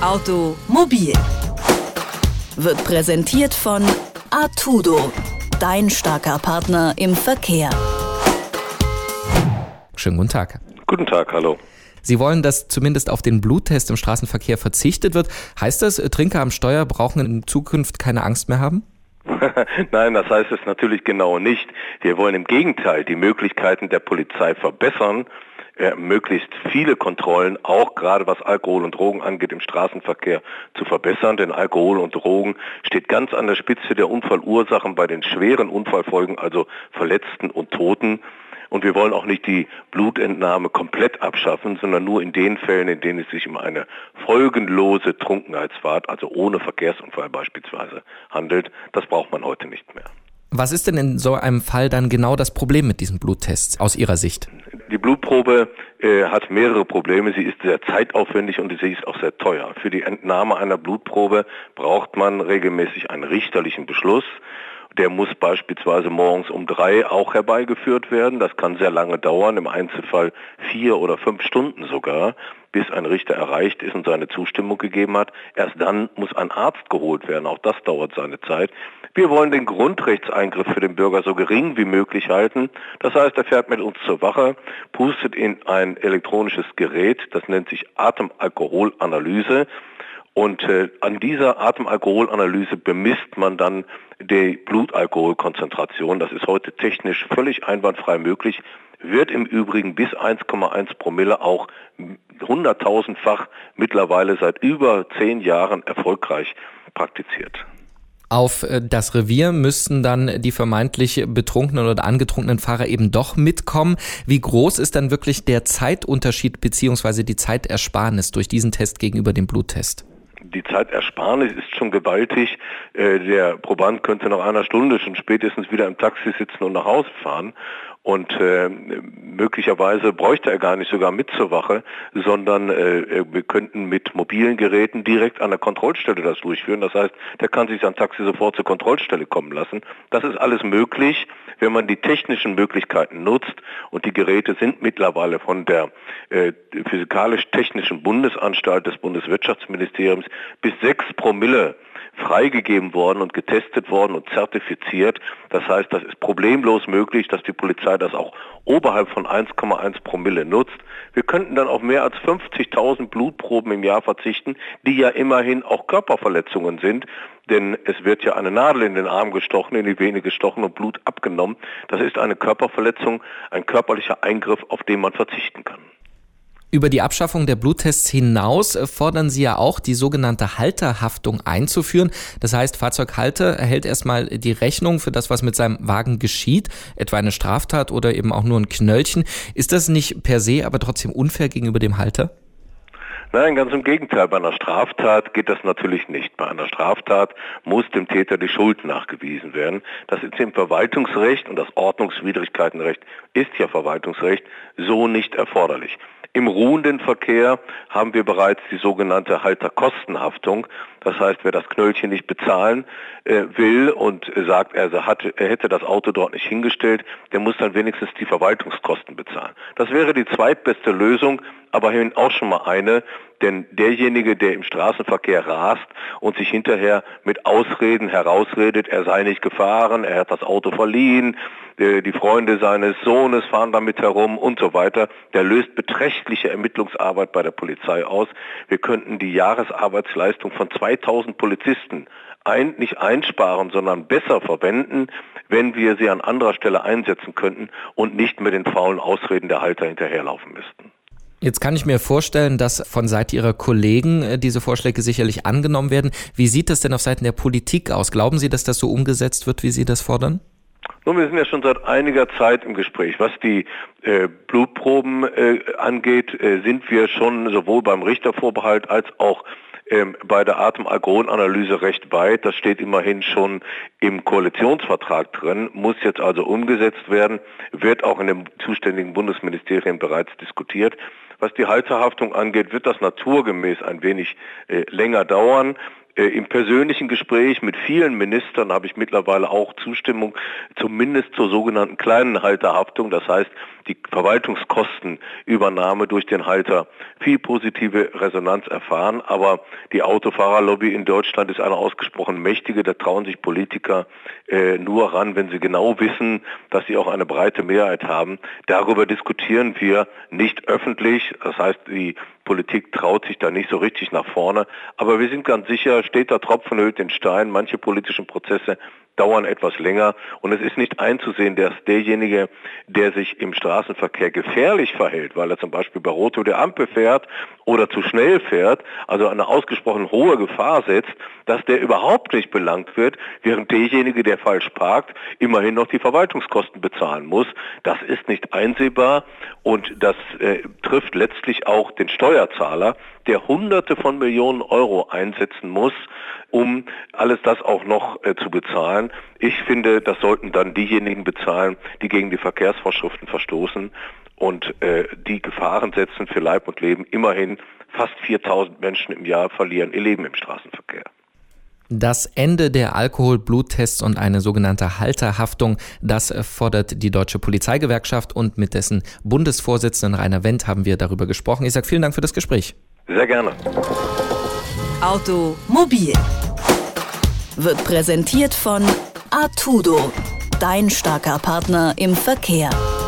Automobil wird präsentiert von Artudo, dein starker Partner im Verkehr. Schönen guten Tag. Guten Tag, hallo. Sie wollen, dass zumindest auf den Bluttest im Straßenverkehr verzichtet wird. Heißt das, Trinker am Steuer brauchen in Zukunft keine Angst mehr haben? Nein, das heißt es natürlich genau nicht. Wir wollen im Gegenteil die Möglichkeiten der Polizei verbessern, möglichst viele Kontrollen, auch gerade was Alkohol und Drogen angeht, im Straßenverkehr zu verbessern. Denn Alkohol und Drogen steht ganz an der Spitze der Unfallursachen bei den schweren Unfallfolgen, also Verletzten und Toten. Und wir wollen auch nicht die Blutentnahme komplett abschaffen, sondern nur in den Fällen, in denen es sich um eine folgenlose Trunkenheitsfahrt, also ohne Verkehrsunfall beispielsweise, handelt. Das braucht man heute nicht mehr. Was ist denn in so einem Fall dann genau das Problem mit diesen Bluttests aus Ihrer Sicht? Die Blutprobe hat mehrere Probleme. Sie ist sehr zeitaufwendig und sie ist auch sehr teuer. Für die Entnahme einer Blutprobe braucht man regelmäßig einen richterlichen Beschluss. Der muss beispielsweise morgens um 3 auch herbeigeführt werden. Das kann sehr lange dauern, im Einzelfall 4 oder 5 Stunden sogar, bis ein Richter erreicht ist und seine Zustimmung gegeben hat. Erst dann muss ein Arzt geholt werden. Auch das dauert seine Zeit. Wir wollen den Grundrechtseingriff für den Bürger so gering wie möglich halten. Das heißt, er fährt mit uns zur Wache, pustet in ein elektronisches Gerät, das nennt sich Atemalkoholanalyse. Und an dieser Atemalkoholanalyse bemisst man dann die Blutalkoholkonzentration. Das ist heute technisch völlig einwandfrei möglich, wird im Übrigen bis 1,1 Promille auch 100.000-fach mittlerweile seit über 10 Jahren erfolgreich praktiziert. Auf das Revier müssten dann die vermeintlich betrunkenen oder angetrunkenen Fahrer eben doch mitkommen. Wie groß ist dann wirklich der Zeitunterschied bzw. die Zeitersparnis durch diesen Test gegenüber dem Bluttest? Die Zeitersparnis ist schon gewaltig. Der Proband könnte nach einer Stunde schon spätestens wieder im Taxi sitzen und nach Hause fahren. Und möglicherweise bräuchte er gar nicht sogar mit zur Wache, sondern wir könnten mit mobilen Geräten direkt an der Kontrollstelle das durchführen. Das heißt, der kann sich sein Taxi sofort zur Kontrollstelle kommen lassen. Das ist alles möglich, wenn man die technischen Möglichkeiten nutzt. Und die Geräte sind mittlerweile von der Physikalisch-Technischen Bundesanstalt des Bundeswirtschaftsministeriums bis 6 Promille freigegeben worden und getestet worden und zertifiziert. Das heißt, das ist problemlos möglich, dass die Polizei das auch oberhalb von 1,1 Promille nutzt. Wir könnten dann auf mehr als 50.000 Blutproben im Jahr verzichten, die ja immerhin auch Körperverletzungen sind, denn es wird ja eine Nadel in den Arm gestochen, in die Vene gestochen und Blut abgenommen. Das ist eine Körperverletzung, ein körperlicher Eingriff, auf den man verzichten kann. Über die Abschaffung der Bluttests hinaus fordern Sie ja auch, die sogenannte Halterhaftung einzuführen. Das heißt, Fahrzeughalter erhält erstmal die Rechnung für das, was mit seinem Wagen geschieht, etwa eine Straftat oder eben auch nur ein Knöllchen. Ist das nicht per se aber trotzdem unfair gegenüber dem Halter? Nein, ganz im Gegenteil. Bei einer Straftat geht das natürlich nicht. Bei einer Straftat muss dem Täter die Schuld nachgewiesen werden. Das ist im Verwaltungsrecht, und das Ordnungswidrigkeitenrecht ist ja Verwaltungsrecht, so nicht erforderlich. Im ruhenden Verkehr haben wir bereits die sogenannte Halterkostenhaftung. Das heißt, wer das Knöllchen nicht bezahlen will und sagt, er hätte das Auto dort nicht hingestellt, der muss dann wenigstens die Verwaltungskosten bezahlen. Das wäre die zweitbeste Lösung, aber auch schon mal eine, denn derjenige, der im Straßenverkehr rast und sich hinterher mit Ausreden herausredet, er sei nicht gefahren, er hat das Auto verliehen, die Freunde seines Sohnes fahren damit herum und so weiter, der löst beträchtliche Ermittlungsarbeit bei der Polizei aus. Wir könnten die Jahresarbeitsleistung von 2000 Polizisten nicht einsparen, sondern besser verwenden, wenn wir sie an anderer Stelle einsetzen könnten und nicht mit den faulen Ausreden der Halter hinterherlaufen müssten. Jetzt kann ich mir vorstellen, dass von Seite Ihrer Kollegen diese Vorschläge sicherlich angenommen werden. Wie sieht das denn auf Seiten der Politik aus? Glauben Sie, dass das so umgesetzt wird, wie Sie das fordern? Nun, wir sind ja schon seit einiger Zeit im Gespräch. Was die Blutproben angeht, sind wir schon sowohl beim Richtervorbehalt als auch bei der Atemalkoholanalyse recht weit. Das steht immerhin schon im Koalitionsvertrag drin, muss jetzt also umgesetzt werden, wird auch in den zuständigen Bundesministerien bereits diskutiert. Was die Halterhaftung angeht, wird das naturgemäß ein wenig länger dauern. Im persönlichen Gespräch mit vielen Ministern habe ich mittlerweile auch Zustimmung, zumindest zur sogenannten kleinen Halterhaftung, das heißt die Verwaltungskostenübernahme durch den Halter, viel positive Resonanz erfahren. Aber die Autofahrerlobby in Deutschland ist eine ausgesprochen mächtige, da trauen sich Politiker nur ran, wenn sie genau wissen, dass sie auch eine breite Mehrheit haben. Darüber diskutieren wir nicht öffentlich, das heißt, die Politik traut sich da nicht so richtig nach vorne, aber wir sind ganz sicher, steter Tropfen höhlt den Stein, manche politischen Prozesse dauern etwas länger und es ist nicht einzusehen, dass derjenige, der sich im Straßenverkehr gefährlich verhält, weil er zum Beispiel bei Rot über die Ampel fährt oder zu schnell fährt, also eine ausgesprochen hohe Gefahr setzt, dass der überhaupt nicht belangt wird, während derjenige, der falsch parkt, immerhin noch die Verwaltungskosten bezahlen muss. Das ist nicht einsehbar und das trifft letztlich auch den Steuerzahler, der Hunderte von Millionen Euro einsetzen muss, um alles das auch noch zu bezahlen. Ich finde, das sollten dann diejenigen bezahlen, die gegen die Verkehrsvorschriften verstoßen und die Gefahren setzen für Leib und Leben. Immerhin fast 4.000 Menschen im Jahr verlieren ihr Leben im Straßenverkehr. Das Ende der Alkohol-Bluttests und eine sogenannte Halterhaftung, das fordert die Deutsche Polizeigewerkschaft und mit dessen Bundesvorsitzenden Rainer Wendt haben wir darüber gesprochen. Ich sage vielen Dank für das Gespräch. Sehr gerne. Automobil wird präsentiert von Artudo, dein starker Partner im Verkehr.